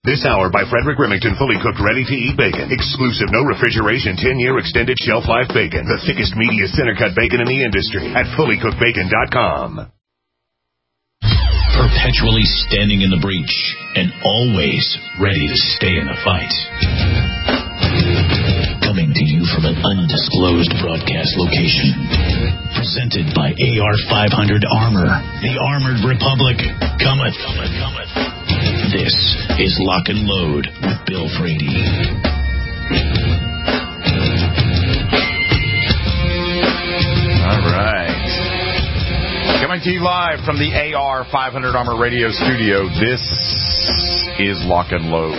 This hour by Frederick Remington, fully cooked, ready-to-eat bacon. Exclusive, no refrigeration, 10-year extended shelf life bacon. The thickest, meatiest center-cut bacon in the industry at fullycookedbacon.com. Perpetually standing in the breach and always ready to stay in the fight. Coming to you from an undisclosed broadcast location. Presented by AR-500 Armor. The Armored Republic cometh. This is Lock and Load with Bill Frady. All right. Coming to you live from the AR-500 Armor Radio studio, this is Lock and Load.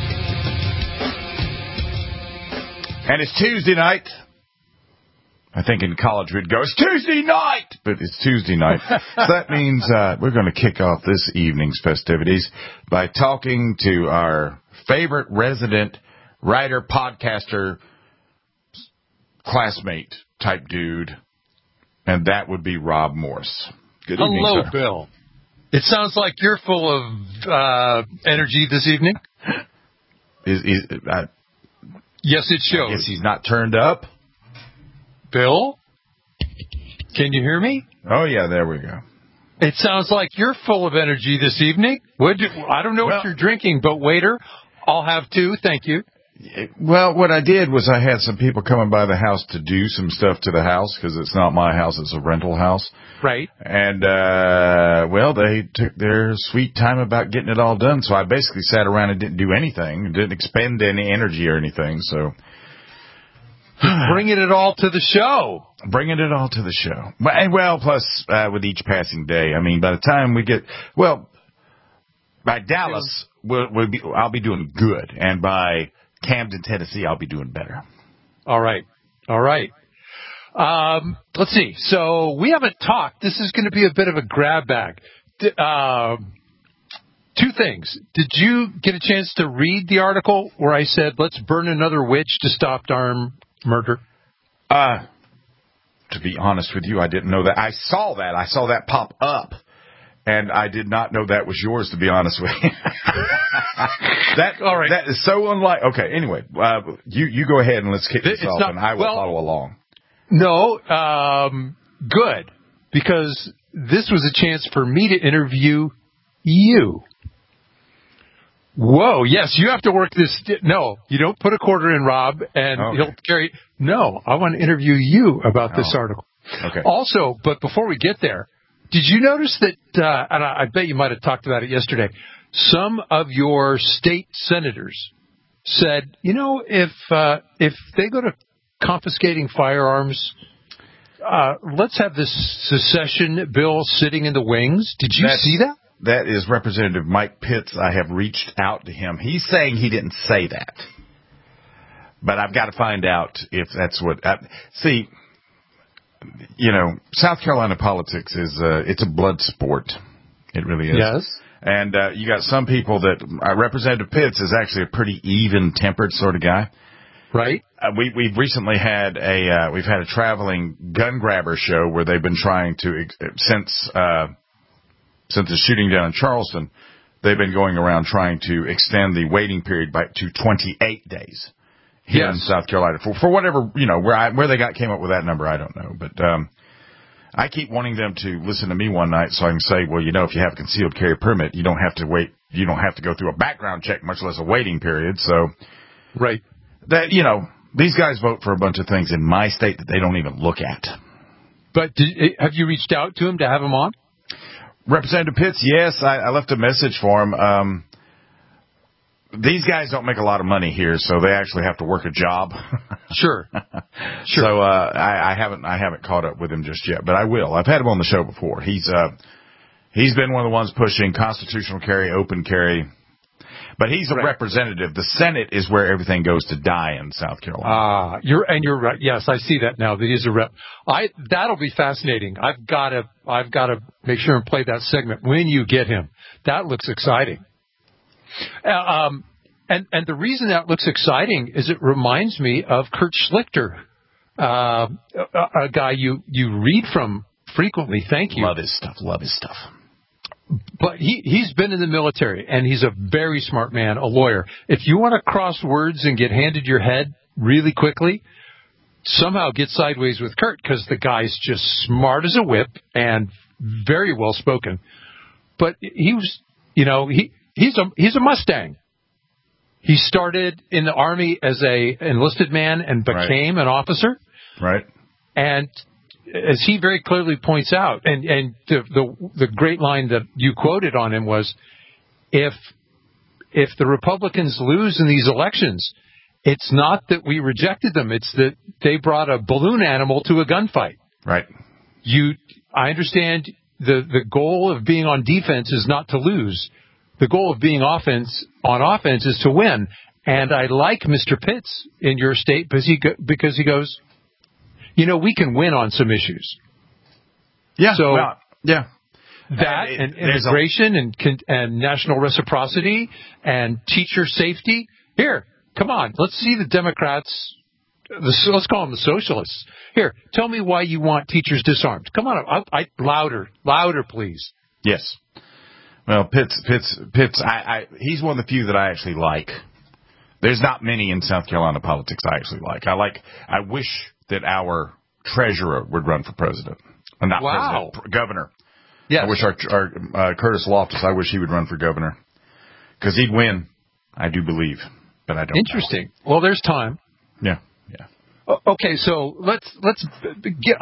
And it's Tuesday night. I think in college we'd go, it's Tuesday night! But it's Tuesday night. So that means we're going to kick off this evening's festivities by talking to our favorite resident writer, podcaster, classmate type dude, and that would be Rob Morse. Good evening, Hello, sir. Bill. It sounds like you're full of energy this evening. Yes, it shows. I guess he's not turned up. Bill, can you hear me? Oh, yeah, there we go. It sounds like you're full of energy this evening. I don't know what you're drinking, but waiter, I'll have two. Thank you. Well, what I did was I had some people coming by the house to do some stuff to the house because it's not my house, it's a rental house. Right. And, they took their sweet time about getting it all done. So I basically sat around and didn't do anything, didn't expend any energy or anything. So bringing it all to the show. Bringing it all to the show. Plus with each passing day. I mean, by the time we get, by Dallas, I'll be doing good. And by Camden, Tennessee, I'll be doing better. All right. Let's see. So we haven't talked. This is going to be a bit of a grab bag. Two things. Did you get a chance to read the article where I said, let's burn another witch to stop armed murder? To be honest with you, I didn't know that. I saw that pop up. And I did not know that was yours, to be honest with you. All right. That is so unlike. Okay, anyway, you go ahead and let's kick this off, and I will follow along. No, good, because this was a chance for me to interview you. Whoa, yes, you have to work this. No, you don't put a quarter in, Rob, and he'll carry. No, I want to interview you about this article. Okay. Also, but before we get there, did you notice that, and I bet you might have talked about it yesterday, some of your state senators said, if they go to confiscating firearms, let's have this secession bill sitting in the wings. Did you see that? That is Representative Mike Pitts. I have reached out to him. He's saying he didn't say that. But I've got to find out if that's what... South Carolina politics it's a blood sport. It really is. Yes. And you got some people that Representative Pitts is actually a pretty even-tempered sort of guy. Right. We've recently had we've had a traveling gun grabber show where they've been trying to since the shooting down in Charleston, they've been going around trying to extend the waiting period to 28 days. Here in South Carolina for whatever, where they came up with that number, I don't know. But I keep wanting them to listen to me one night so I can say, if you have a concealed carry permit, you don't have to wait. You don't have to go through a background check, much less a waiting period. So, right. That, these guys vote for a bunch of things in my state that they don't even look at. But have you reached out to him to have him on? Representative Pitts, yes. I left a message for him. These guys don't make a lot of money here, so they actually have to work a job. Sure. So I haven't caught up with him just yet, but I will. I've had him on the show before. He's been one of the ones pushing constitutional carry, open carry, but he's a representative. The Senate is where everything goes to die in South Carolina. You're right. Yes, I see that now. That he's a rep. That'll be fascinating. I've got to make sure and play that segment when you get him. That looks exciting. And the reason that looks exciting is it reminds me of Kurt Schlichter, a guy you read from frequently. Thank you. Love his stuff. But he's been in the military, and he's a very smart man, a lawyer. If you want to cross words and get handed your head really quickly, somehow get sideways with Kurt, because the guy's just smart as a whip and very well spoken. But he was, he's a Mustang. He started in the Army as a enlisted man and became an officer. Right. And as he very clearly points out, and the great line that you quoted on him was, if the Republicans lose in these elections, it's not that we rejected them, it's that they brought a balloon animal to a gunfight. Right. I understand the goal of being on defense is not to lose. The goal of being on offense is to win. And I like Mr. Pitts in your state because he goes, we can win on some issues. Yeah. So that and immigration and national reciprocity and teacher safety. Here, come on, let's see the Democrats. Let's call them the socialists. Here, tell me why you want teachers disarmed. Come on, louder, please. Yes. Well, Pitts, he's one of the few that I actually like. There's not many in South Carolina politics I actually like. I wish that our treasurer would run for president. Not president, governor. Yes. I wish our Curtis Loftus, I wish he would run for governor. Because he'd win, I do believe. But I don't know. Well, there's time. Yeah. Okay, so let's get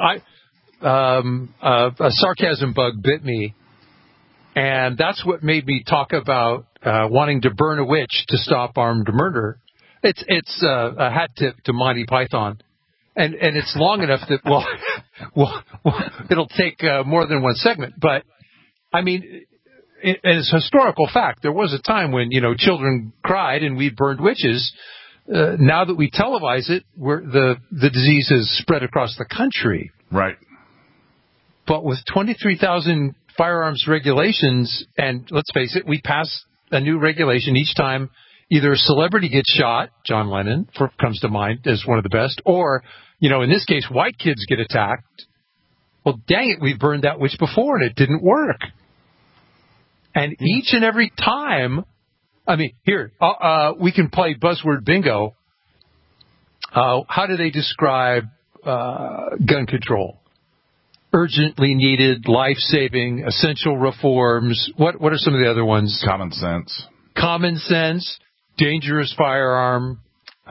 a sarcasm bug bit me. And that's what made me talk about wanting to burn a witch to stop armed murder. It's a hat tip to Monty Python, and it's long enough that well it'll take more than one segment. But I mean, it's a historical fact. There was a time when children cried and we burned witches. Now that we televise it, the disease has spread across the country. Right. But with 23,000 firearms regulations, and let's face it, we pass a new regulation each time either a celebrity gets shot, John Lennon comes to mind as one of the best, or, in this case, white kids get attacked. Well, dang it, we've burned that witch before and it didn't work. And each and every time, here, we can play buzzword bingo. How do they describe gun control? Urgently needed, life-saving, essential reforms. What are some of the other ones? Common sense, dangerous firearm.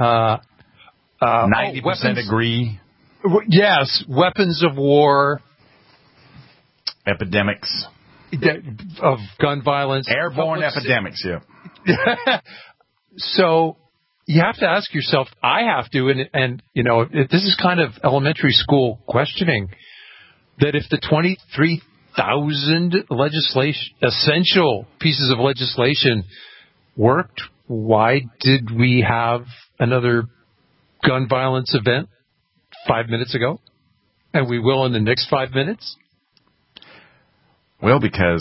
90% agree. Yes, weapons of war. Epidemics. Of gun violence. Airborne epidemics, yeah. So you have to ask yourself, I have to, and this is kind of elementary school questioning, that if the 23,000 essential pieces of legislation worked, why did we have another gun violence event 5 minutes ago? And we will in the next 5 minutes? Well, because,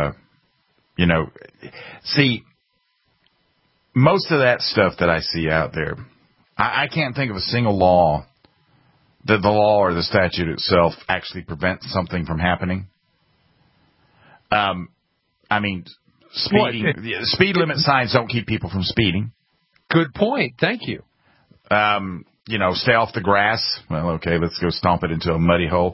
see, most of that stuff that I see out there, I can't think of a single law that the law or the statute itself actually prevents something from happening. Speeding. Speed limit signs don't keep people from speeding. Good point. Thank you. Stay off the grass. Well, okay, let's go stomp it into a muddy hole.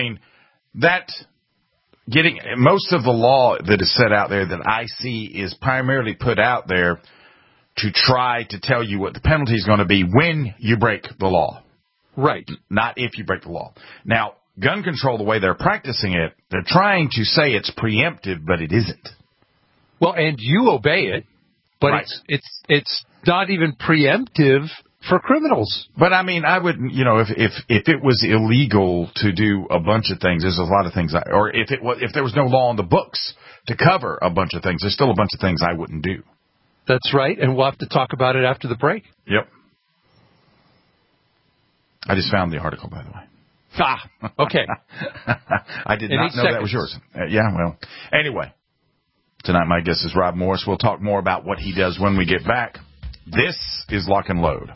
Most of the law that is set out there that I see is primarily put out there to try to tell you what the penalty is going to be when you break the law. Right. Not if you break the law. Now, gun control, the way they're practicing it, they're trying to say it's preemptive, but it isn't. Well, and you obey it, but right. It's not even preemptive for criminals. But I wouldn't, if it was illegal to do a bunch of things, there's a lot of things, or if there was no law on the books to cover a bunch of things, there's still a bunch of things I wouldn't do. That's right, and we'll have to talk about it after the break. Yep. I just found the article, by the way. Okay. I did not know that was yours. Anyway, tonight my guest is Rob Morris. We'll talk more about what he does when we get back. This is Lock and Load.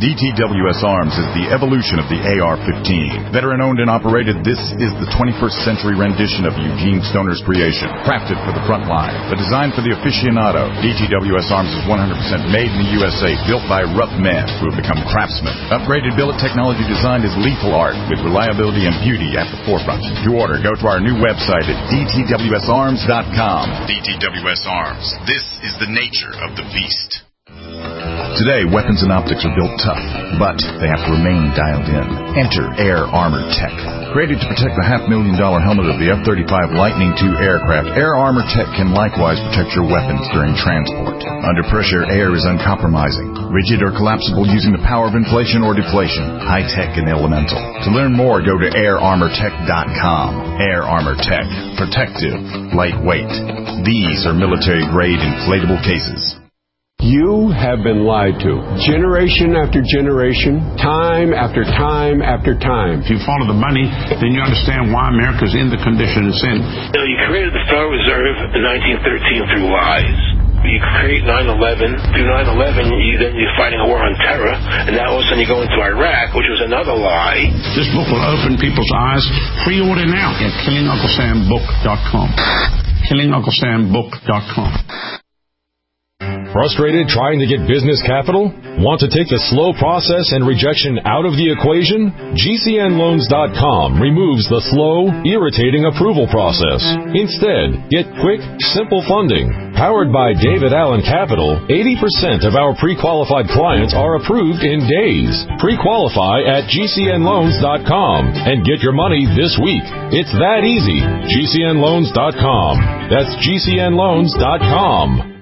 DTWS Arms is the evolution of the AR-15. Veteran-owned and operated, this is the 21st century rendition of Eugene Stoner's creation. Crafted for the front line, but designed for the aficionado. DTWS Arms is 100% made in the USA, built by rough men who have become craftsmen. Upgraded billet technology designed as lethal art, with reliability and beauty at the forefront. To order, go to our new website at DTWSArms.com. DTWS Arms. This is the nature of the beast. Today, weapons and optics are built tough, but they have to remain dialed in. Enter Air Armor Tech. Created to protect the $500,000 helmet of the F-35 Lightning II aircraft, Air Armor Tech can likewise protect your weapons during transport. Under pressure, air is uncompromising, rigid or collapsible using the power of inflation or deflation, high-tech and elemental. To learn more, go to airarmortech.com. Air Armor Tech. Protective. Lightweight. These are military-grade inflatable cases. You have been lied to. Generation after generation, time after time after time. If you follow the money, then you understand why America's in the condition it's in. You created the Federal Reserve in 1913 through lies. You create 9/11. Through 9/11, you're fighting a war on terror, and now all of a sudden you go into Iraq, which was another lie. This book will open people's eyes. Pre-order now at KillingUncleSamBook.com. KillingUncleSamBook.com. Frustrated trying to get business capital? Want to take the slow process and rejection out of the equation? GCNLoans.com removes the slow, irritating approval process. Instead, get quick, simple funding. Powered by David Allen Capital, 80% of our pre-qualified clients are approved in days. Pre-qualify at GCNLoans.com and get your money this week. It's that easy. GCNLoans.com. That's GCNLoans.com.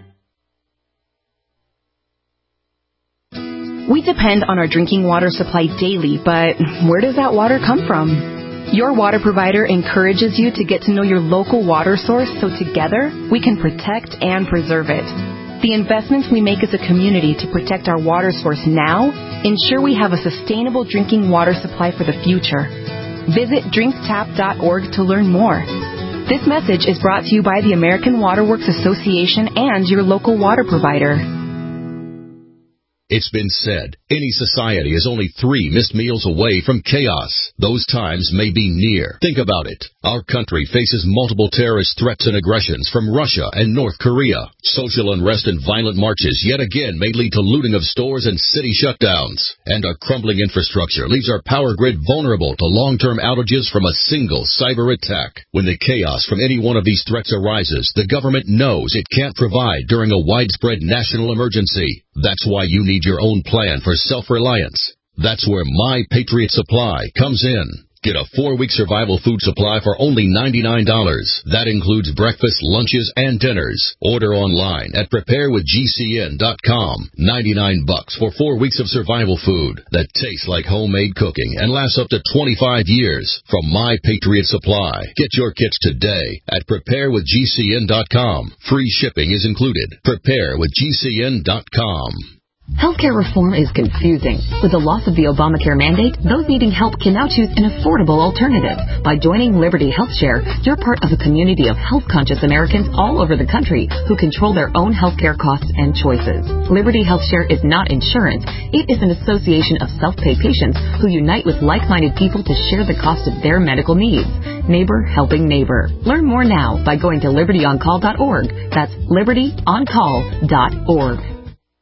We depend on our drinking water supply daily, but where does that water come from? Your water provider encourages you to get to know your local water source so together we can protect and preserve it. The investments we make as a community to protect our water source now ensure we have a sustainable drinking water supply for the future. Visit drinktap.org to learn more. This message is brought to you by the American Water Works Association and your local water provider. It's been said, any society is only 3 missed meals away from chaos. Those times may be near. Think about it. Our country faces multiple terrorist threats and aggressions from Russia and North Korea. Social unrest and violent marches yet again may lead to looting of stores and city shutdowns. And our crumbling infrastructure leaves our power grid vulnerable to long-term outages from a single cyber attack. When the chaos from any one of these threats arises, the government knows it can't provide during a widespread national emergency. That's why you need your own plan for self-reliance. That's where My Patriot Supply comes in. Get a 4-week survival food supply for only $99. That includes breakfast, lunches, and dinners. Order online at preparewithgcn.com. $99 for 4 weeks of survival food that tastes like homemade cooking and lasts up to 25 years from My Patriot Supply. Get your kits today at preparewithgcn.com. Free shipping is included. Preparewithgcn.com. Healthcare reform is confusing. With the loss of the Obamacare mandate, those needing help can now choose an affordable alternative. By joining Liberty HealthShare, you're part of a community of health-conscious Americans all over the country who control their own healthcare costs and choices. Liberty HealthShare is not insurance. It is an association of self-pay patients who unite with like-minded people to share the cost of their medical needs. Neighbor helping neighbor. Learn more now by going to libertyoncall.org. That's libertyoncall.org.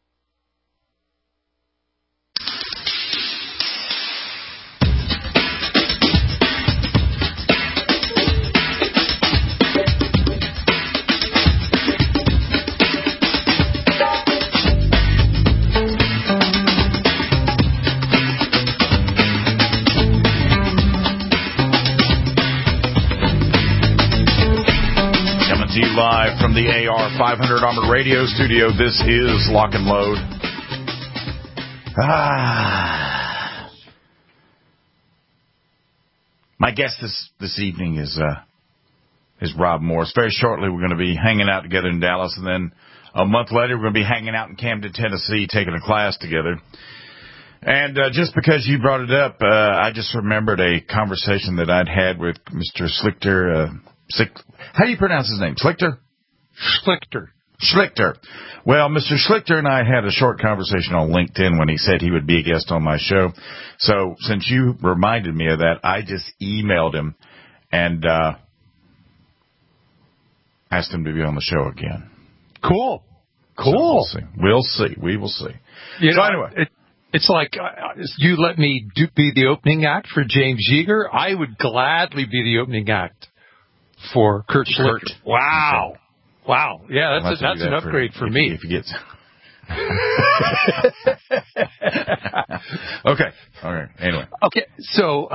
Live from the AR 500 Armored Radio Studio, this is Lock and Load. My guest this evening is Rob Morris. Very shortly, we're going to be hanging out together in Dallas, and then a month later, we're going to be hanging out in Camden, Tennessee, taking a class together. And just because you brought it up, I just remembered a conversation that I'd had with Mr. Slichter. How do you pronounce his name? Slichter? Schlichter. Schlichter. Well, Mr. Schlichter and I had a short conversation on LinkedIn when he said he would be a guest on my show. So since you reminded me of that, I just emailed him and asked him to be on the show again. Cool. So we'll see. We will see. Anyway. It's like you let me be the opening act for James Yeager. I would gladly be the opening act for Kurt Schlichter. Wow. Okay. Wow. Yeah, that's an upgrade for me. If he gets... Okay. All right. Anyway. Okay. So,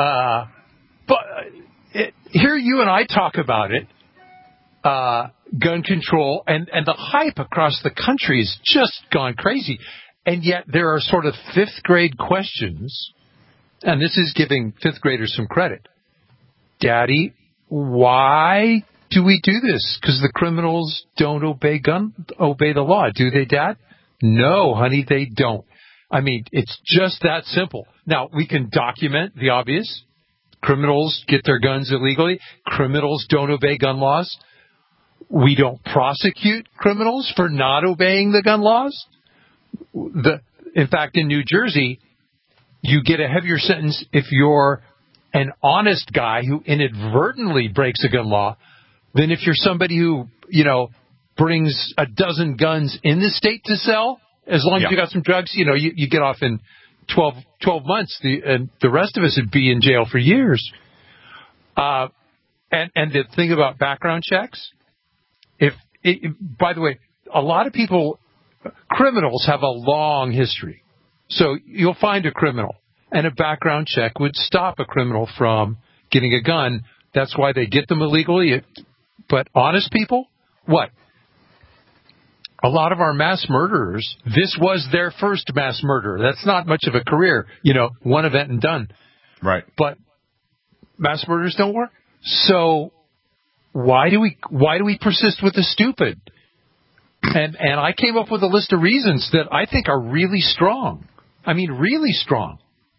here you and I talk about it, gun control, and the hype across the country has just gone crazy. And yet there are sort of fifth grade questions, and this is giving fifth graders some credit. Daddy, why do we do this? Because the criminals don't obey the law. Do they, Dad? No, honey, they don't. I mean, it's just that simple. Now, we can document the obvious. Criminals get their guns illegally. Criminals don't obey gun laws. We don't prosecute criminals for not obeying the gun laws. In fact, in New Jersey, you get a heavier sentence if you're an honest guy who inadvertently breaks a gun law than if you're somebody who, brings a dozen guns in the state to sell. As long as you got some drugs, you get off in 12 months. And the rest of us would be in jail for years. And the thing about background checks, by the way, a lot of criminals have a long history. So you'll find a criminal, and a background check would stop a criminal from getting a gun. That's why they get them illegally. But honest people, what? A lot of our mass murderers, this was their first mass murder. That's not much of a career, one event and done. Right. But mass murders don't work. So why do we persist with the stupid? And I came up with a list of reasons that I think are really strong. I mean, really strong.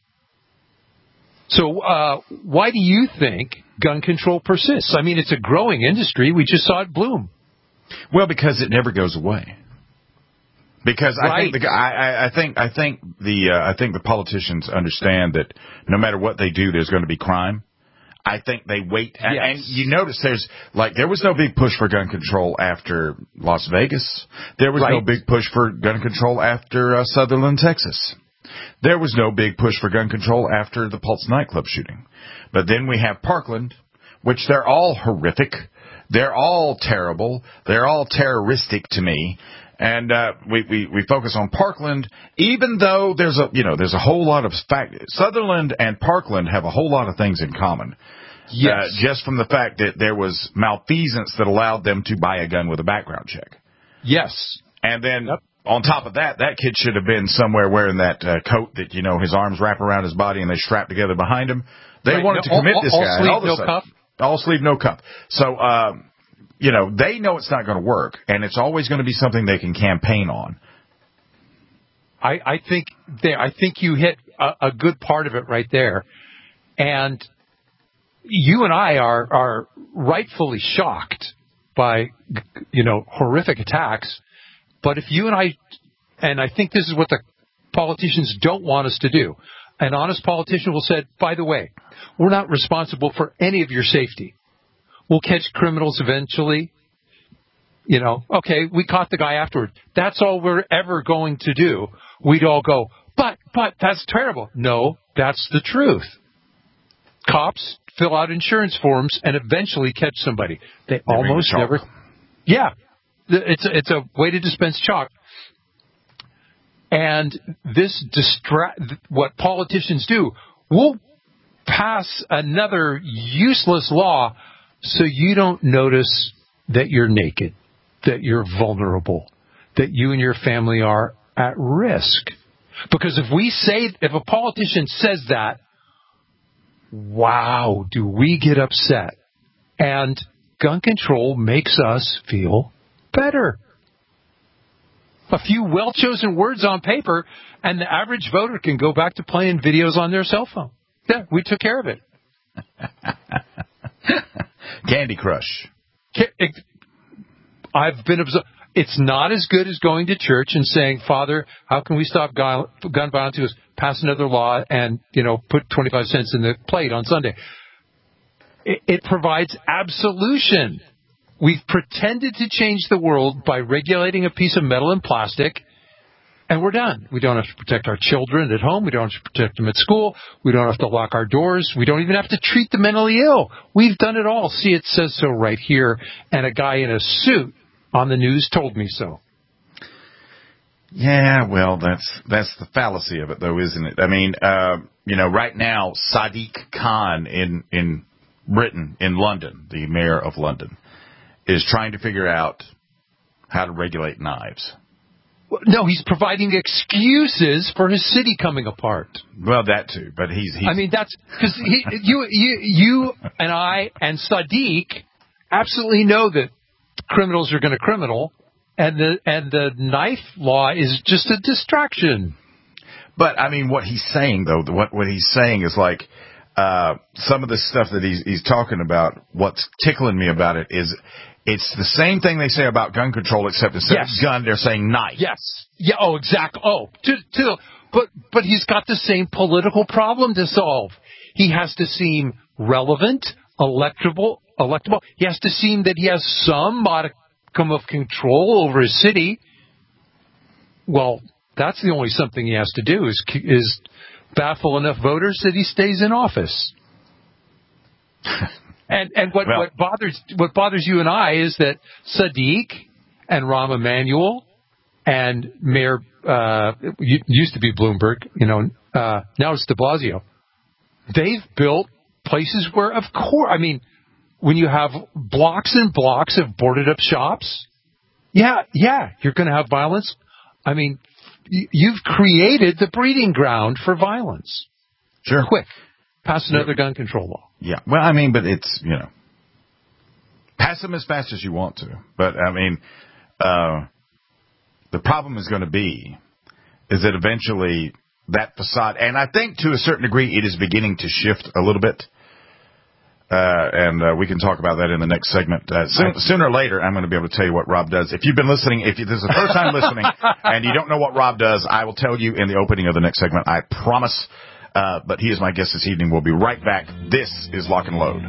So why do you think gun control persists? I mean, it's a growing industry. We just saw it bloom. Well, because it never goes away. Because I think the politicians understand that no matter what they do, there's going to be crime. I think they wait. Yes. And you notice there was no big push for gun control after Las Vegas. There was no big push for gun control after Sutherland, Texas. There was no big push for gun control after the Pulse nightclub shooting. But then we have Parkland, which they're all horrific. They're all terrible. They're all terroristic to me. And we focus on Parkland, even though there's a whole lot of fact. Sutherland and Parkland have a whole lot of things in common. Yes. Just from the fact that there was malfeasance that allowed them to buy a gun with a background check. Yes. And then on top of that kid should have been somewhere wearing that coat that, his arms wrap around his body and they strap together behind him. They wanted to commit this guy. All sleeve, no cuff. All sleeve, no cuff. So, they know it's not going to work, and it's always going to be something they can campaign on. I think you hit a good part of it right there. And you and I are rightfully shocked by, horrific attacks. But if you and I think this is what the politicians don't want us to do. An honest politician will say, by the way, we're not responsible for any of your safety. We'll catch criminals eventually. Okay, we caught the guy afterward. That's all we're ever going to do. We'd all go, but that's terrible. No, that's the truth. Cops fill out insurance forms and eventually catch somebody. They almost never. Yeah, it's a way to dispense chalk. And what politicians do, we'll pass another useless law so you don't notice that you're naked, that you're vulnerable, that you and your family are at risk. Because if a politician says that, wow, do we get upset. And gun control makes us feel better. A few well-chosen words on paper, and the average voter can go back to playing videos on their cell phone. Yeah, we took care of it. Candy Crush. I've been It's not as good as going to church and saying, Father, how can we stop gun violence? He goes, pass another law and, put 25 cents in the plate on Sunday. It provides absolution. We've pretended to change the world by regulating a piece of metal and plastic, and we're done. We don't have to protect our children at home. We don't have to protect them at school. We don't have to lock our doors. We don't even have to treat the mentally ill. We've done it all. See, it says so right here, and a guy in a suit on the news told me so. Yeah, well, that's the fallacy of it, though, isn't it? I mean, right now, Sadiq Khan in Britain, in London, the mayor of London, is trying to figure out how to regulate knives. No, he's providing excuses for his city coming apart. Well, that too, but he's I mean, that's because you and I and Sadiq absolutely know that criminals are going to criminal, and the knife law is just a distraction. But I mean, what he's saying though, what he's saying is like some of the stuff that he's talking about. What's tickling me about it is it's the same thing they say about gun control, except instead of gun, they're saying knife. Yes. Yeah. Oh, exactly. Oh, but he's got the same political problem to solve. He has to seem relevant, electable. He has to seem that he has some modicum of control over his city. Well, that's the only something he has to do is baffle enough voters that he stays in office. And what bothers you and I is that Sadiq and Rahm Emanuel and Mayor used to be Bloomberg, now it's de Blasio. They've built places where, of course, I mean, when you have blocks and blocks of boarded up shops, yeah, you're going to have violence. I mean, you've created the breeding ground for violence. Sure. Quick, pass another gun control law. Yeah. Well, I mean, but it's, pass them as fast as you want to. But, I mean, the problem is going to be is that eventually that facade, and I think to a certain degree it is beginning to shift a little bit. And we can talk about that in the next segment. Sooner or later, I'm going to be able to tell you what Rob does. If you've been listening, if this is the first time listening and you don't know what Rob does, I will tell you in the opening of the next segment. I promise. But he is my guest this evening. We'll be right back. This is Lock and Load.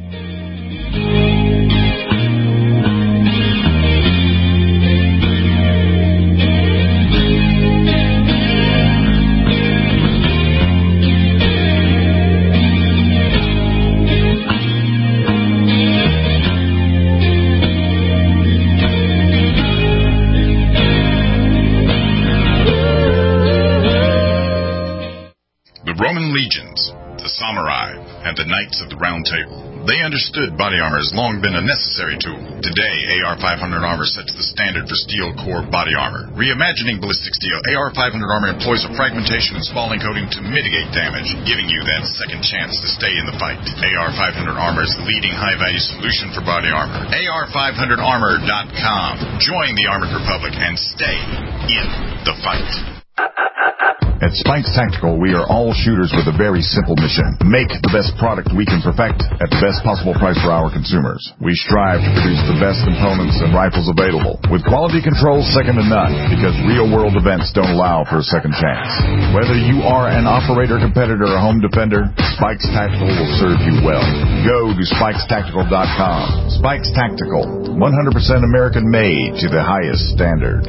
Legions, the samurai, and the knights of the Round Table. They understood body armor has long been a necessary tool. Today, AR-500 armor sets the standard for steel core body armor. Reimagining ballistic steel, AR-500 armor employs a fragmentation and spalling coating to mitigate damage, giving you that second chance to stay in the fight. AR-500 armor is the leading high-value solution for body armor. AR500armor.com. Join the Armored Republic and stay in the fight. At Spikes Tactical, we are all shooters with a very simple mission. Make the best product we can perfect at the best possible price for our consumers. We strive to produce the best components and rifles available, with quality control second to none, because real-world events don't allow for a second chance. Whether you are an operator, competitor, or home defender, Spikes Tactical will serve you well. Go to SpikesTactical.com. Spikes Tactical, 100% American-made to the highest standard.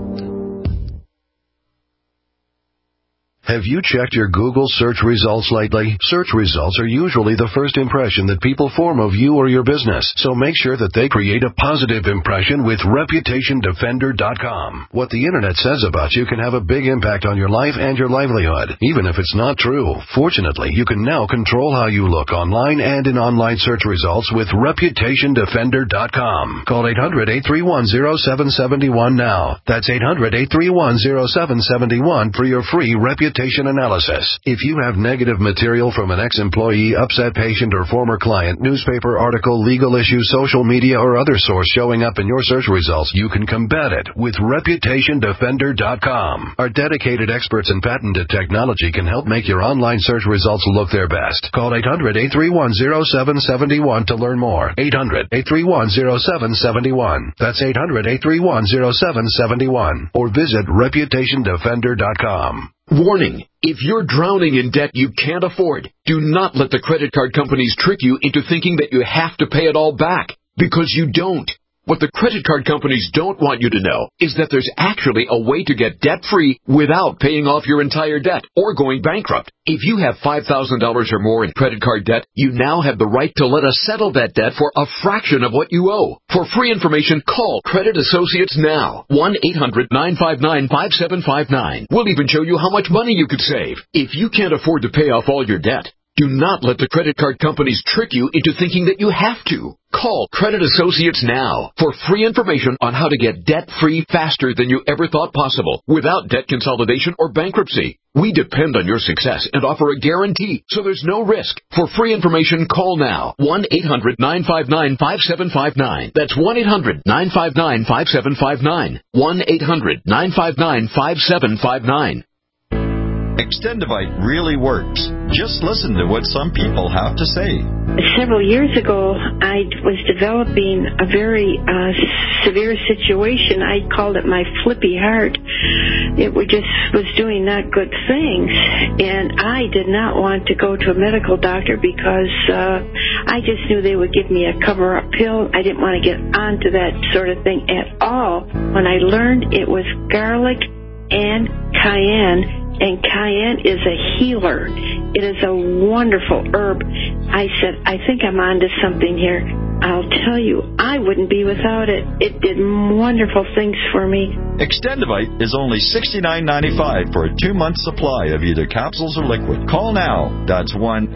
Have you checked your Google search results lately? Search results are usually the first impression that people form of you or your business, so make sure that they create a positive impression with ReputationDefender.com. What the Internet says about you can have a big impact on your life and your livelihood, even if it's not true. Fortunately, you can now control how you look online and in online search results with ReputationDefender.com. Call 800-831-0771 now. That's 800-831-0771 for your free Reputation reputation analysis. If you have negative material from an ex-employee, upset patient, or former client, newspaper article, legal issue, social media, or other source showing up in your search results, you can combat it with ReputationDefender.com. Our dedicated experts in patented technology can help make your online search results look their best. Call 800-831-0771 to learn more. 800-831-0771. That's 800-831-0771. Or visit ReputationDefender.com. Warning. If you're drowning in debt you can't afford, do not let the credit card companies trick you into thinking that you have to pay it all back, because you don't. What the credit card companies don't want you to know is that there's actually a way to get debt-free without paying off your entire debt or going bankrupt. If you have $5,000 or more in credit card debt, you now have the right to let us settle that debt for a fraction of what you owe. For free information, call Credit Associates now. 1-800-959-5759. We'll even show you how much money you could save. If you can't afford to pay off all your debt, do not let the credit card companies trick you into thinking that you have to. Call Credit Associates now for free information on how to get debt-free faster than you ever thought possible without debt consolidation or bankruptcy. We depend on your success and offer a guarantee, so there's no risk. For free information, call now. 1-800-959-5759. That's 1-800-959-5759. 1-800-959-5759. Extendivite really works. Just listen to what some people have to say. Several years ago, I was developing a very severe situation. I called it my flippy heart. It just was doing not good things, and I did not want to go to a medical doctor because I just knew they would give me a cover-up pill. I didn't want to get onto that sort of thing at all. When I learned it was garlic and cayenne, and cayenne is a healer. It is a wonderful herb. I said, I think I'm onto something here. I'll tell you, I wouldn't be without it. It did wonderful things for me. Extendivite is only $69.95 for a 2-month supply of either capsules or liquid. Call now. That's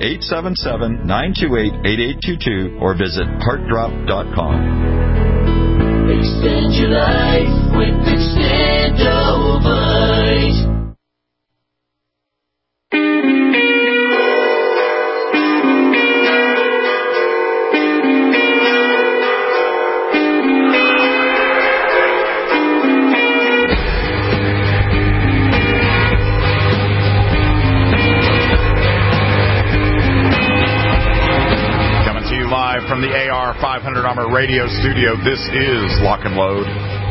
1-877-928-8822 or visit heartdrop.com. Extend your life with Extendivite. From the AR 500 Armor Radio Studio, this is Lock and Load.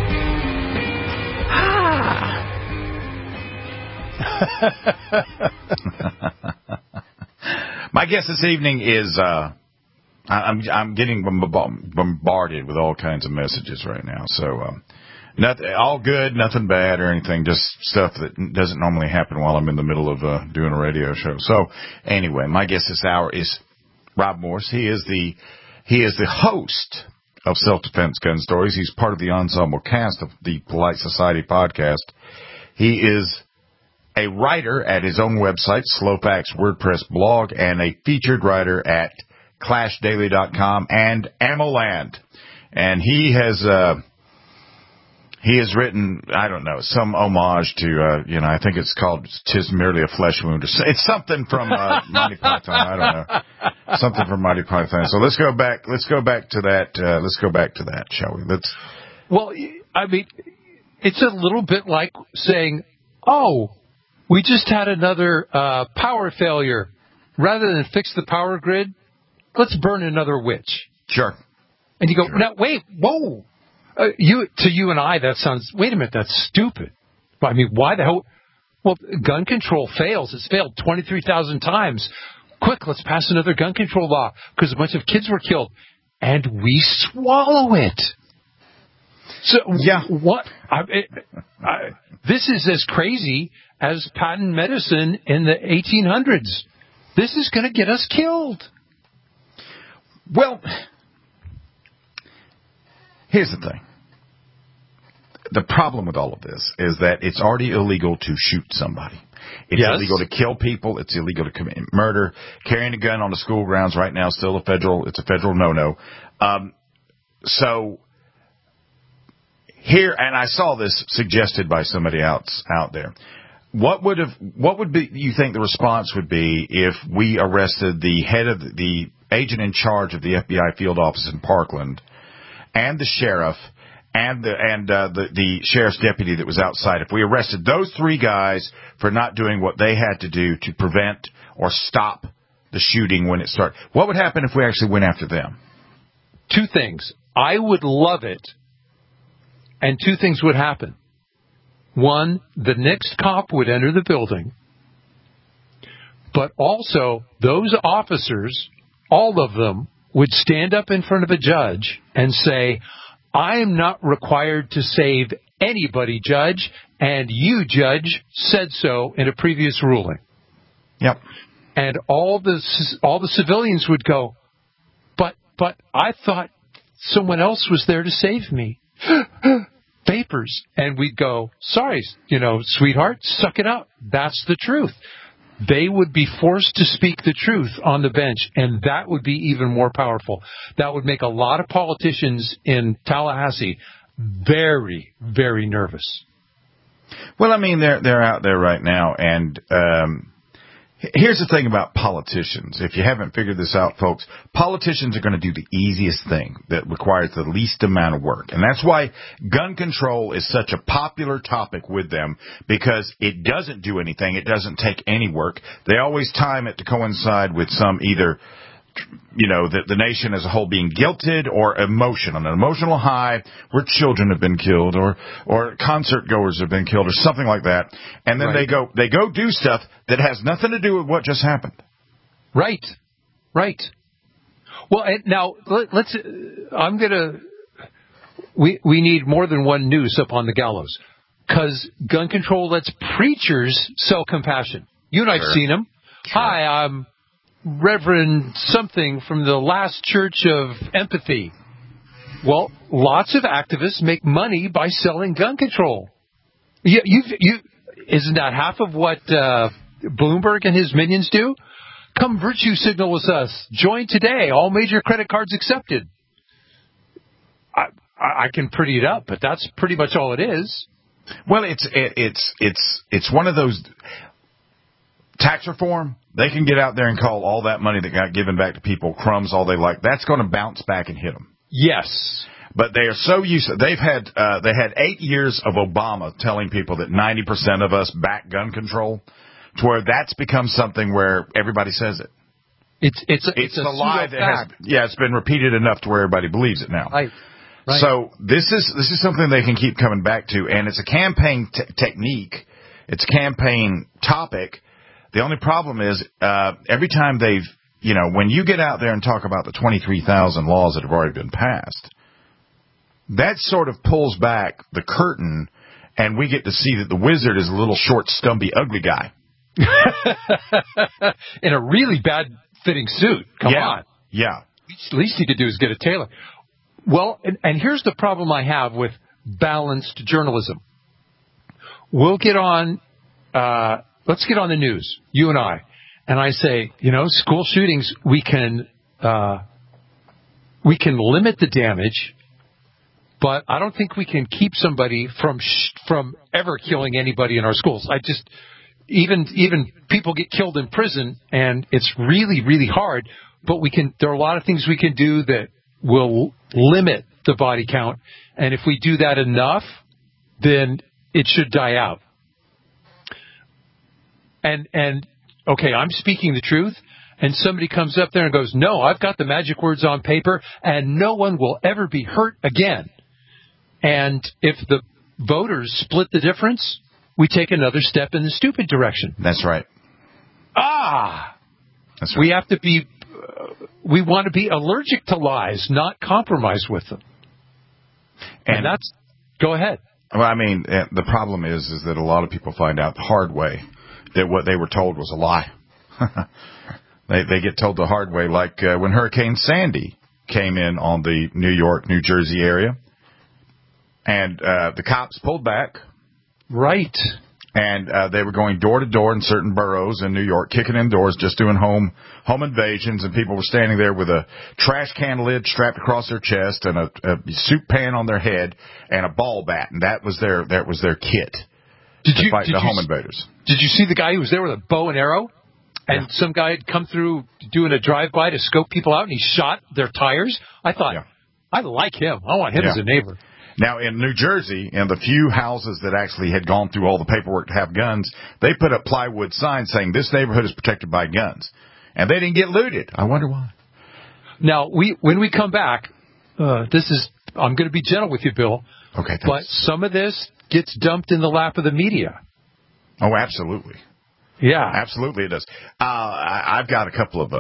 My guest this evening is I'm getting bombarded with all kinds of messages right now. So nothing, all good, nothing bad or anything, just stuff that doesn't normally happen while I'm in the middle of doing a radio show. So anyway, my guest this hour is Rob Morse. He is the host of Self-Defense Gun Stories. He's part of the ensemble cast of the Polite Society podcast. He is a writer at his own website, Slowfax WordPress blog, and a featured writer at ClashDaily.com and AmmoLand. And he has written, I don't know, some homage to, I think it's called "'Tis Merely a Flesh Wound." It's something from Monty Python. I don't know, something from Monty Python. So let's go back to that. Let's go back to that, shall we? Well, I mean, it's a little bit like saying, "Oh, we just had another power failure. Rather than fix the power grid, let's burn another witch." Sure. And you go, "Now wait, whoa." To you and I, that sounds, wait a minute, that's stupid. I mean, why the hell? Well, gun control fails. It's failed 23,000 times. Quick, let's pass another gun control law because a bunch of kids were killed. And we swallow it. So, yeah. What? This is as crazy as patent medicine in the 1800s. This is going to get us killed. Well, here's the thing. The problem with all of this is that it's already illegal to shoot somebody. It's illegal to kill people. It's illegal to commit murder. Carrying a gun on the school grounds right now is still it's a federal no-no. So here, and I saw this suggested by somebody else out there. What would be, you think the response would be if we arrested the head of the agent in charge of the FBI field office in Parkland and the sheriff and the sheriff's deputy that was outside? If we arrested those three guys for not doing what they had to do to prevent or stop the shooting when it started, what would happen if we actually went after them? Two things. I would love it, and two things would happen. One, the next cop would enter the building, but also those officers, all of them, would stand up in front of a judge and say, I am not required to save anybody, Judge, and you, Judge, said so in a previous ruling. Yep. And all the civilians would go, but I thought someone else was there to save me. Vapors. And we'd go, sorry, sweetheart, suck it up. That's the truth. They would be forced to speak the truth on the bench, and that would be even more powerful. That would make a lot of politicians in Tallahassee very, very nervous. Well, I mean, they're out there right now, and here's the thing about politicians. If you haven't figured this out, folks, politicians are going to do the easiest thing that requires the least amount of work. And that's why gun control is such a popular topic with them, because it doesn't do anything. It doesn't take any work. They always time it to coincide with some either, the nation as a whole being guilted or emotion, on an emotional high where children have been killed or concert goers have been killed or something like that. And then they go do stuff that has nothing to do with what just happened. Right. Well, now we need more than one noose up on the gallows, because gun control lets preachers sell compassion. You and I've seen them. Sure. Hi, I'm Reverend something from the Last Church of Empathy. Well, lots of activists make money by selling gun control. Isn't that half of what Bloomberg and his minions do? Come virtue signal with us. Join today. All major credit cards accepted. I can pretty it up, but that's pretty much all it is. Well, it's one of those. Tax reform, they can get out there and call all that money that got given back to people crumbs all they like. That's going to bounce back and hit them. Yes. But they are so used to, they had 8 years of Obama telling people that 90% of us back gun control, to where that's become something where everybody says it. It's a lie that it's been repeated enough to where everybody believes it now. Right. So this is something they can keep coming back to, and it's a campaign technique. It's a campaign topic. The only problem is every time when you get out there and talk about the 23,000 laws that have already been passed, that sort of pulls back the curtain, and we get to see that the wizard is a little short, stumpy, ugly guy. In a really bad-fitting suit. Come on. Yeah. The least he could do is get a tailor. Well, and here's the problem I have with balanced journalism. We'll get on... let's get on the news, you and I. And I say, school shootings, we can limit the damage, but I don't think we can keep somebody from ever killing anybody in our schools. Even people get killed in prison, and it's really, really hard, but there are a lot of things we can do that will limit the body count. And if we do that enough, then it should die out. And okay, I'm speaking the truth, and somebody comes up there and goes, no, I've got the magic words on paper, and no one will ever be hurt again. And if the voters split the difference, we take another step in the stupid direction. That's right. That's right. We have to be, we want to be allergic to lies, not compromise with them. And that's, go ahead. Well, I mean, the problem is that a lot of people find out the hard way that what they were told was a lie. They get told the hard way, like when Hurricane Sandy came in on the New York, New Jersey area, and the cops pulled back. Right. And they were going door to door in certain boroughs in New York, kicking in doors, just doing home invasions, and people were standing there with a trash can lid strapped across their chest and a soup pan on their head and a ball bat, and that was their kit. to fight the home invaders. Did you see the guy who was there with a bow and arrow? And some guy had come through doing a drive-by to scope people out, and he shot their tires? I thought, I like him. I want him as a neighbor. Now, in New Jersey, in the few houses that actually had gone through all the paperwork to have guns, they put up plywood signs saying this neighborhood is protected by guns. And they didn't get looted. I wonder why. Now, when we come back, I'm going to be gentle with you, Bill. Okay, thanks. But some of this gets dumped in the lap of the media. Oh, absolutely. Yeah, absolutely it does. I've got a couple of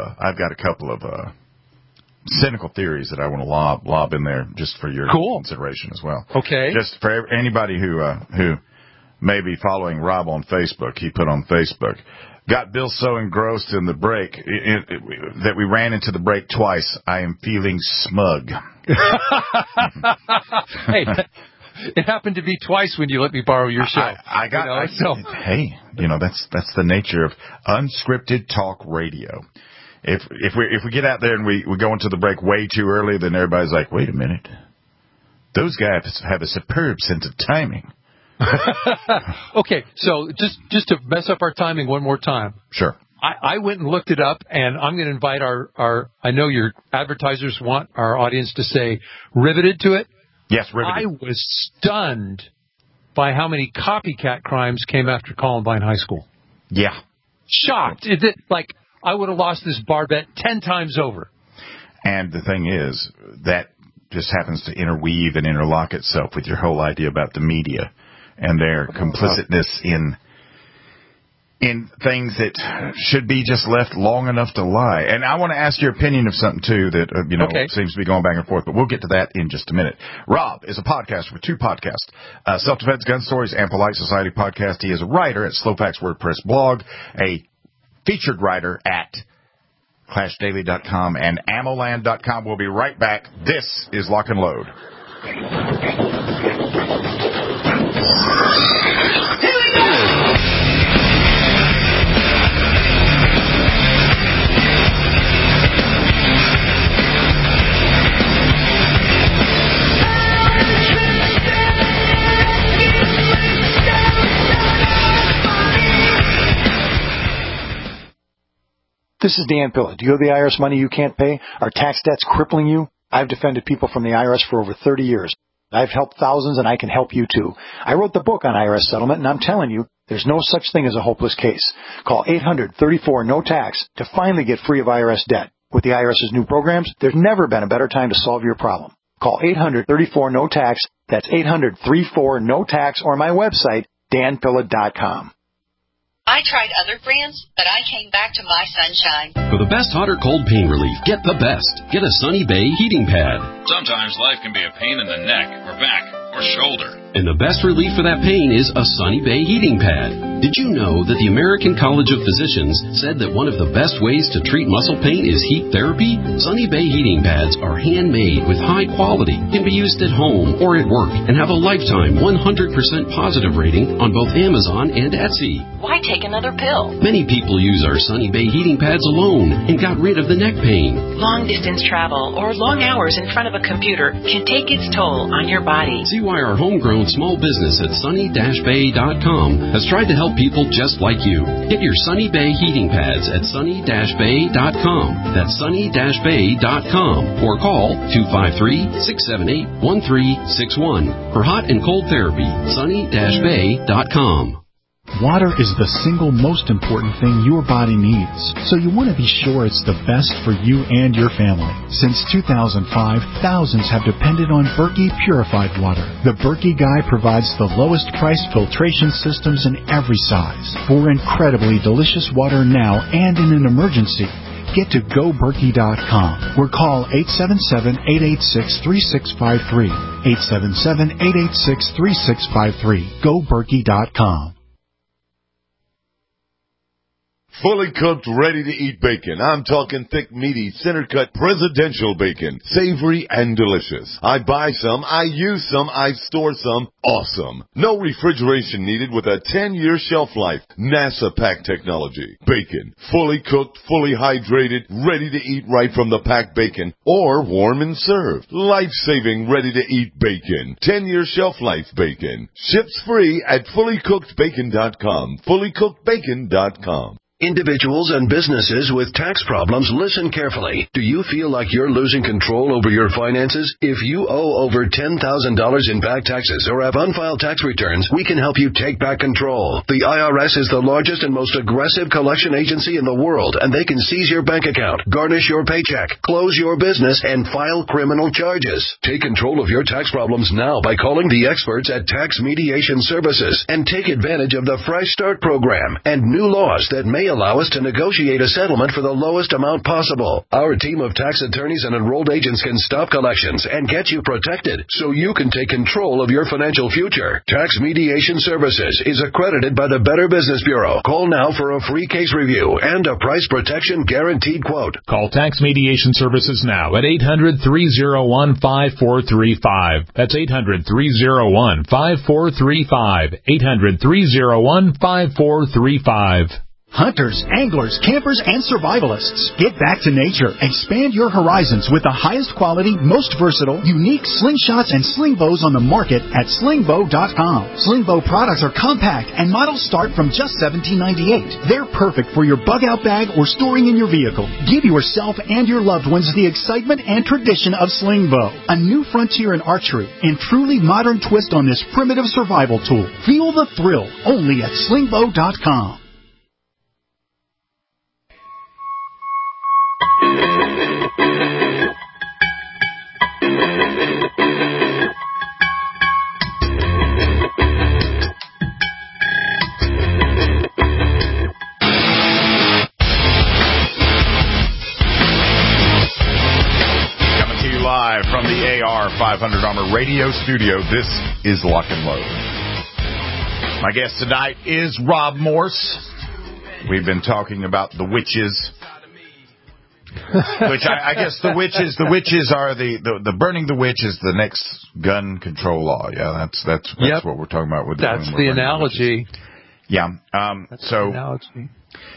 cynical theories that I want to lob in there just for your consideration as well. Okay. Just for anybody who may be following Rob on Facebook, he put on Facebook, got Bill so engrossed in the break that we ran into the break twice. I am feeling smug. Hey, it happened to be twice when you let me borrow your show. Hey, that's the nature of unscripted talk radio. If we get out there and we go into the break way too early, then everybody's like, wait a minute, those guys have a superb sense of timing. Okay, so just to mess up our timing one more time. Sure. I went and looked it up, and I'm going to invite our I know your advertisers want our audience to say riveted to it. Yes, riveted. I was stunned by how many copycat crimes came after Columbine High School. Yeah. Shocked. I would have lost this bar bet 10 times over. And the thing is, that just happens to interweave and interlock itself with your whole idea about the media and their complicitness in things that should be just left long enough to lie. And I want to ask your opinion of something, too, that, seems to be going back and forth, but we'll get to that in just a minute. Rob is a podcaster with 2 podcasts, Self-Defense Gun Stories and Polite Society podcast. He is a writer at Slowfax WordPress blog, a featured writer at ClashDaily.com and Ammoland.com. We'll be right back. This is Lock and Load. This is Dan Pilla. Do you owe the IRS money you can't pay? Are tax debts crippling you? I've defended people from the IRS for over 30 years. I've helped thousands, and I can help you, too. I wrote the book on IRS settlement, and I'm telling you, there's no such thing as a hopeless case. Call 800-34-NO-TAX to finally get free of IRS debt. With the IRS's new programs, there's never been a better time to solve your problem. Call 800-34-NO-TAX. That's 800-34-NO-TAX, or my website, danpilla.com. I tried other brands, but I came back to My Sunshine. For the best hot or cold pain relief, get the best. Get a Sunny Bay heating pad. Sometimes life can be a pain in the neck or back or shoulder. And the best relief for that pain is a Sunny Bay heating pad. Did you know that the American College of Physicians said that one of the best ways to treat muscle pain is heat therapy? Sunny Bay heating pads are handmade with high quality, can be used at home or at work, and have a lifetime 100% positive rating on both Amazon and Etsy. Why take another pill? Many people use our Sunny Bay heating pads alone and got rid of the neck pain. Long distance travel or long hours in front of a computer can take its toll on your body. See why our homegrown small business at sunny-bay.com has tried to help people just like you. Get your Sunny Bay heating pads at sunny-bay.com. That's sunny-bay.com. Or call 253-678-1361. For hot and cold therapy, sunny-bay.com. Water is the single most important thing your body needs, so you want to be sure it's the best for you and your family. Since 2005, thousands have depended on Berkey purified water. The Berkey Guy provides the lowest price filtration systems in every size for incredibly delicious water now and in an emergency. Get to GoBerkey.com or call 877-886-3653. 877-886-3653. GoBerkey.com. Fully cooked, ready-to-eat bacon. I'm talking thick, meaty, center-cut presidential bacon. Savory and delicious. I buy some, I use some, I store some. Awesome. No refrigeration needed with a 10-year shelf life. NASA pack technology. Bacon. Fully cooked, fully hydrated, ready to eat right from the packed bacon, or warm and served. Life-saving, ready-to-eat bacon. 10-year shelf life bacon. Ships free at fullycookedbacon.com. Fullycookedbacon.com. Individuals and businesses with tax problems, listen carefully. Do you feel like you're losing control over your finances? If you owe over $10,000 in back taxes or have unfiled tax returns, we can help you take back control. The IRS is the largest and most aggressive collection agency in the world, and they can seize your bank account, garnish your paycheck, close your business, and file criminal charges. Take control of your tax problems now by calling the experts at Tax Mediation Services and take advantage of the Fresh Start program and new laws that may allow us to negotiate a settlement for the lowest amount possible. Our team of tax attorneys and enrolled agents can stop collections and get you protected so you can take control of your financial future. Tax Mediation Services is accredited by the Better Business Bureau. Call now for a free case review and a price protection guaranteed quote. Call Tax Mediation Services now at 800-301-5435. That's 800-301-5435. 800-301-5435. Hunters, anglers, campers, and survivalists. Get back to nature. Expand your horizons with the highest quality, most versatile, unique slingshots and sling bows on the market at slingbow.com. Slingbow products are compact and models start from just $17.98. They're perfect for your bug-out bag or storing in your vehicle. Give yourself and your loved ones the excitement and tradition of Slingbow, a new frontier in archery and truly modern twist on this primitive survival tool. Feel the thrill only at slingbow.com. Live from the AR 500 Armor Radio Studio, this is Lock and Load. My guest tonight is Rob Morse. We've been talking about the witches, which I guess the witches are the burning the witch is the next gun control law. Yeah, that's what we're talking about with that's the analogy. Yeah. That's the analogy.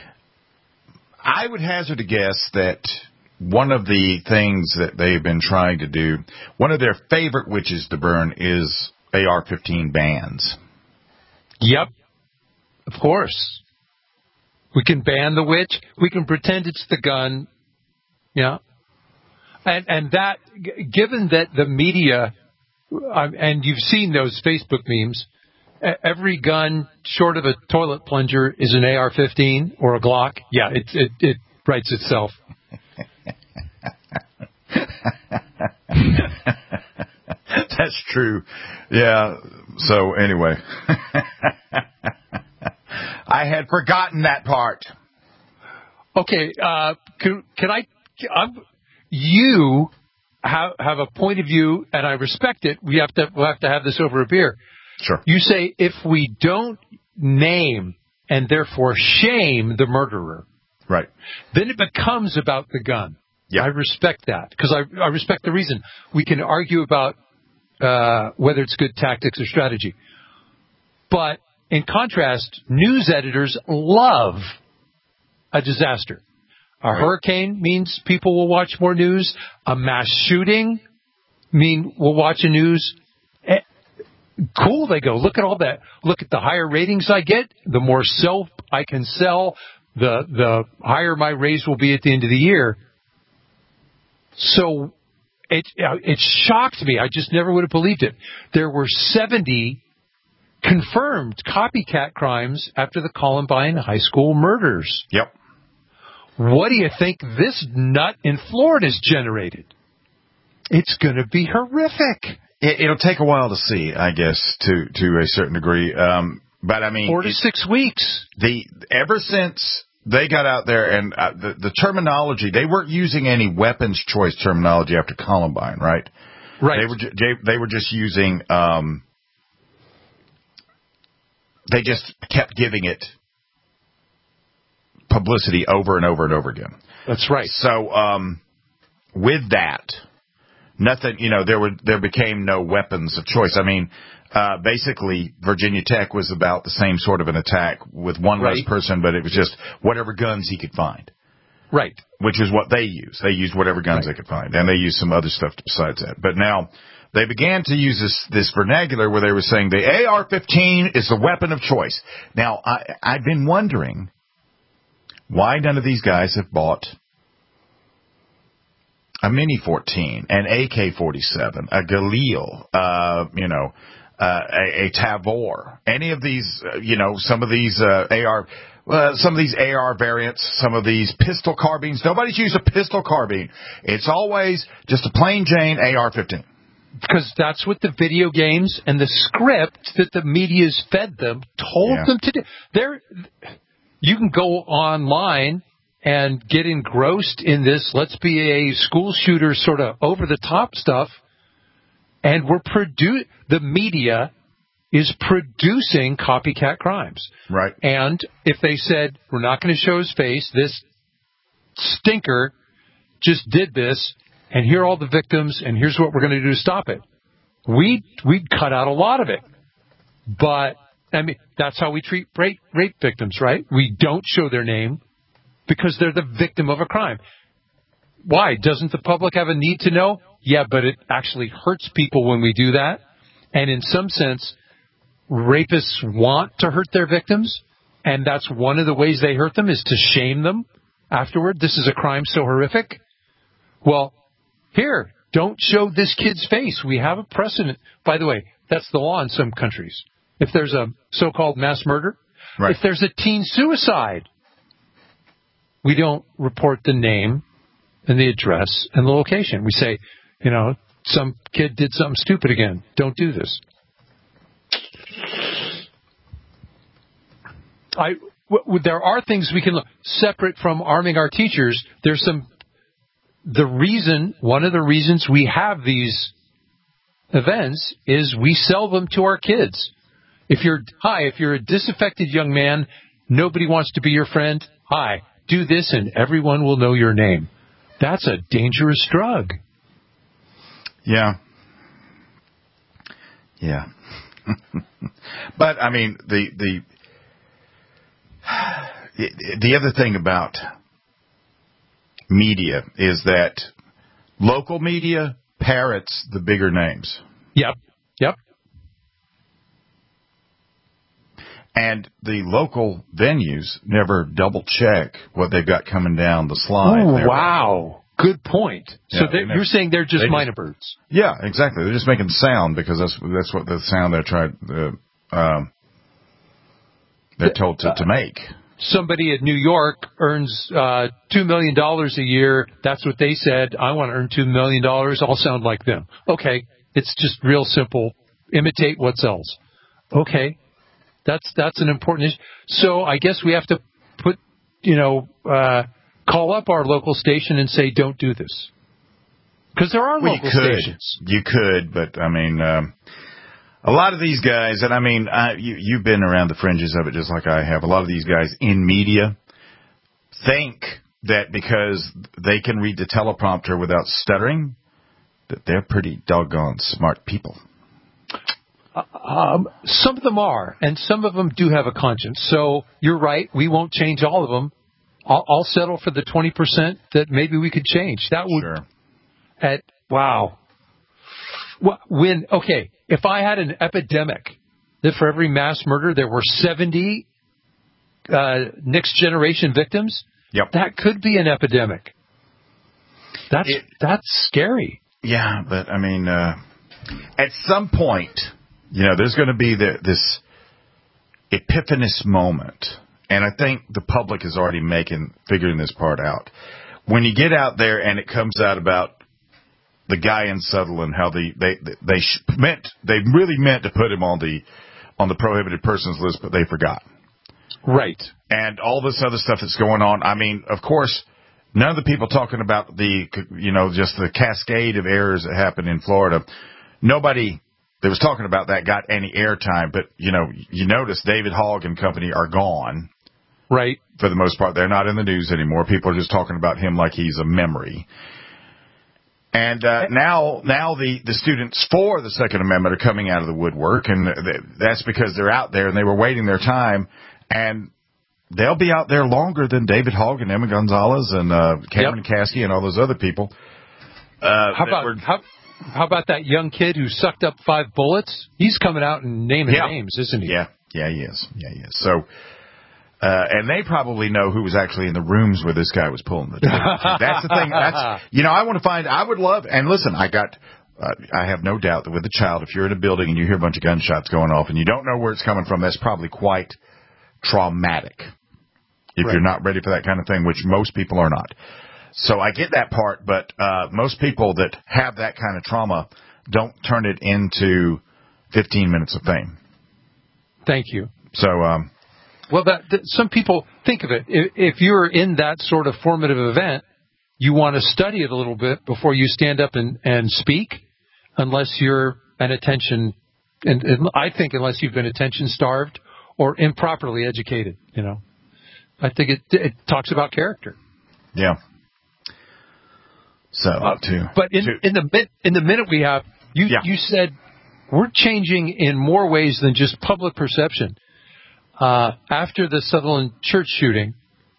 I would hazard a guess that one of the things that they've been trying to do, one of their favorite witches to burn is AR-15 bans. Yep. Of course. We can ban the witch. We can pretend it's the gun. Yeah. And that, given that the media, and you've seen those Facebook memes, every gun short of a toilet plunger is an AR-15 or a Glock. Yeah, it writes itself. That's true. Yeah. So anyway, I had forgotten that part. Okay. Can I? You have a point of view, and I respect it. We'll have to have this over a beer. Sure. You say if we don't name and therefore shame the murderer, right, then it becomes about the gun. Yeah. I respect that because I respect the reason. We can argue about whether it's good tactics or strategy. But in contrast, news editors love a disaster. A hurricane means people will watch more news. A mass shooting will watch a news. Cool, they go, look at all that. Look at the higher ratings I get, the more soap I can sell, the higher my raise will be at the end of the year. So it shocked me. I just never would have believed it. There were 70 confirmed copycat crimes after the Columbine high school murders. Yep. What do you think this nut in Florida's generated? It's going to be horrific. It'll take a while to see, I guess, to a certain degree. But I mean, 4 to 6 weeks. Ever since they got out there and the terminology, they weren't using any weapons choice terminology after Columbine, right? Right. They were just using. They just kept giving it publicity over and over and over again. That's right. So with that, nothing, there became no weapons of choice. I mean, basically, Virginia Tech was about the same sort of an attack with one less person, but it was just whatever guns he could find. Right. Which is what they use. They used whatever guns they could find, and they used some other stuff besides that. But now they began to use this vernacular where they were saying the AR-15 is the weapon of choice. Now, I've been wondering why none of these guys have bought a Mini-14, an AK-47, a Galil, a Tavor, any of these, some of these AR variants, some of these pistol carbines. Nobody's used a pistol carbine. It's always just a plain Jane AR-15. Because that's what the video games and the script that the media's fed them told them to do. You can go online and get engrossed in this, let's be a school shooter sort of over-the-top stuff, and the media is producing copycat crimes. Right. And if they said, we're not going to show his face, this stinker just did this, and here are all the victims, and here's what we're going to do to stop it, we'd cut out a lot of it. But, I mean, that's how we treat rape victims, right? We don't show their name because they're the victim of a crime. Why? Doesn't the public have a need to know? Yeah, but it actually hurts people when we do that. And in some sense, rapists want to hurt their victims, and that's one of the ways they hurt them is to shame them afterward. This is a crime so horrific. Well, here, don't show this kid's face. We have a precedent. By the way, that's the law in some countries. If there's a so-called mass murder, if there's a teen suicide, we don't report the name and the address and the location. We say, some kid did something stupid again. Don't do this. There are things we can look separate from arming our teachers. One of the reasons we have these events is we sell them to our kids. If you're a disaffected young man, nobody wants to be your friend. Do this and everyone will know your name. That's a dangerous drug. Yeah. But I mean, the other thing about media is that local media parrots the bigger names. Yep. And the local venues never double check what they've got coming down the slide. Oh, wow. Good point. So you're saying they're just minor birds. Yeah, exactly. They're just making sound because that's what the sound they're told to make. Somebody at New York earns $2 million a year. That's what they said. I want to earn $2 million. I'll sound like them. Okay. It's just real simple. Imitate what sells. Okay. That's an important issue. So I guess we have to call up our local station and say, don't do this. Because there are local stations. You could, but I mean, a lot of these guys, and I mean, you've been around the fringes of it just like I have. A lot of these guys in media think that because they can read the teleprompter without stuttering, that they're pretty doggone smart people. Some of them are, and some of them do have a conscience. So you're right. We won't change all of them. I'll settle for the 20% that maybe we could change. That would, wow. If I had an epidemic that for every mass murder there were 70 next generation victims, that could be an epidemic. That's scary. Yeah, but I mean, at some point, there's going to be this epiphanous moment. And I think the public is already figuring this part out. When you get out there and it comes out about the guy in Sutherland, how they really meant to put him on the prohibited persons list, but they forgot. Right. And all this other stuff that's going on. I mean, of course, none of the people talking about just the cascade of errors that happened in Florida. Nobody that was talking about that got any airtime, but you notice David Hogg and company are gone. Right. For the most part, they're not in the news anymore. People are just talking about him like he's a memory. And now the students for the Second Amendment are coming out of the woodwork, and that's because they're out there and they were waiting their time, and they'll be out there longer than David Hogg and Emma Gonzalez and Cameron Kasky and all those other people. How about that young kid who sucked up 5 bullets? He's coming out and naming names, isn't he? Yeah, he is. So, and they probably know who was actually in the rooms where this guy was pulling the trigger. That's the thing. I would love, and listen, I have no doubt that with a child, if you're in a building and you hear a bunch of gunshots going off and you don't know where it's coming from, that's probably quite traumatic. If you're not ready for that kind of thing, which most people are not. So I get that part, but most people that have that kind of trauma don't turn it into 15 minutes of fame. Thank you. So, well, some people think of it. If you're in that sort of formative event, you want to study it a little bit before you stand up and speak, unless you're an attention, and I think unless you've been attention starved or improperly educated, I think it talks about character. Yeah. So, but in the minute we have, you said we're changing in more ways than just public perception. After the Sutherland church shooting,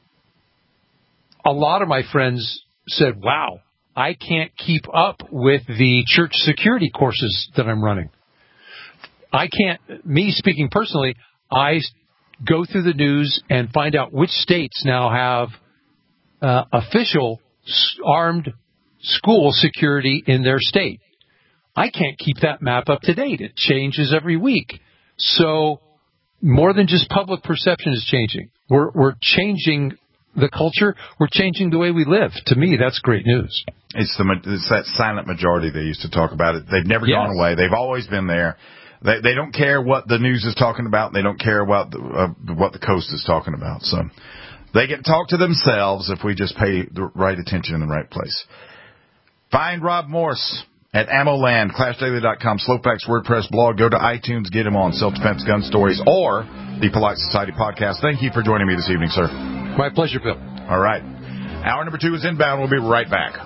a lot of my friends said, "Wow, I can't keep up with the church security courses that I'm running. I can't." Me speaking personally, I go through the news and find out which states now have official armed school security in their state. I can't keep that map up to date. It changes every week. So more than just public perception is changing. We're changing the culture. We're changing the way we live. To me, that's great news. It's that silent majority they used to talk about. It. They've never gone away. They've always been there. They don't care what the news is talking about. They don't care about what the coast is talking about. So they get to talk to themselves if we just pay the right attention in the right place. Find Rob Morse at AmmoLand, ClashDaily.com, Slowfax WordPress blog. Go to iTunes, get him on Self-Defense Gun Stories or the Polite Society podcast. Thank you for joining me this evening, sir. My pleasure, Bill. All right. Hour number 2 is inbound. We'll be right back.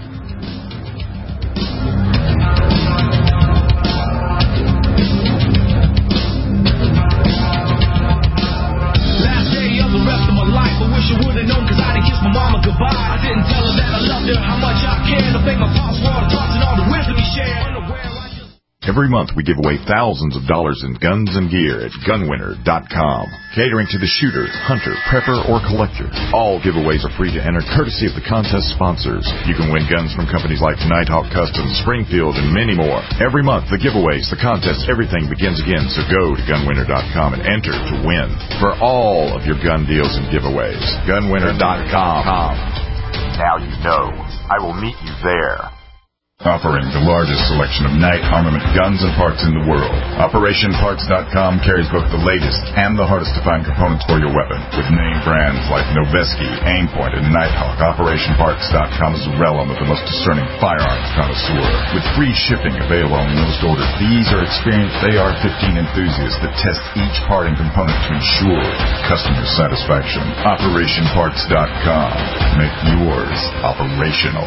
Last day of the rest of my life. I wish I would have known because I didn't kiss my mama goodbye. I didn't tell her that I loved her, how much I cared. I thank my pops for all the thoughts and all the wisdom he shared. Every month we give away thousands of dollars in guns and gear at gunwinner.com. Catering to the shooter, hunter, prepper, or collector. All giveaways are free to enter courtesy of the contest sponsors. You can win guns from companies like Nighthawk Customs, Springfield, and many more. Every month, the giveaways, the contests, everything begins again. So go to gunwinner.com and enter to win for all of your gun deals and giveaways. Gunwinner.com. Now you know. I will meet you there. Offering the largest selection of night armament guns and parts in the world. OperationParts.com carries both the latest and the hardest to find components for your weapon. With name brands like Noveske, Aimpoint, and Nighthawk, OperationParts.com is the realm of the most discerning firearms connoisseur. With free shipping available on most orders, these are experienced AR-15 enthusiasts that test each part and component to ensure customer satisfaction. OperationParts.com. Make yours operational.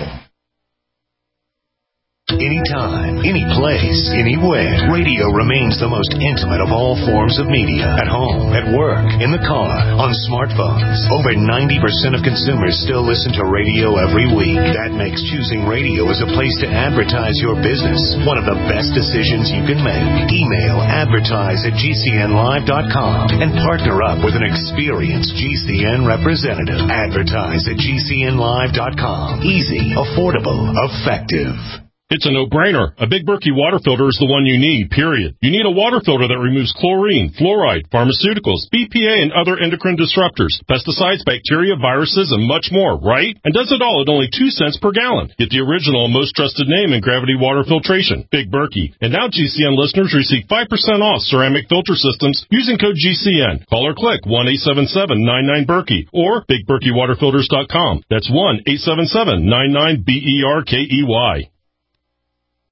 Anytime, any place, anywhere, radio remains the most intimate of all forms of media. At home, at work, in the car, on smartphones. Over 90% of consumers still listen to radio every week. That makes choosing radio as a place to advertise your business one of the best decisions you can make. Email advertise@gcnlive.com and partner up with an experienced GCN representative. Advertise@gcnlive.com. Easy, affordable, effective. It's a no-brainer. A Big Berkey water filter is the one you need, period. You need a water filter that removes chlorine, fluoride, pharmaceuticals, BPA, and other endocrine disruptors, pesticides, bacteria, viruses, and much more, right? And does it all at only 2 cents per gallon. Get the original and most trusted name in gravity water filtration, Big Berkey. And now GCN listeners receive 5% off ceramic filter systems using code GCN. Call or click 1-877-99-BERKEY or BigBerkeyWaterFilters.com. That's 1-877-99-BERKEY.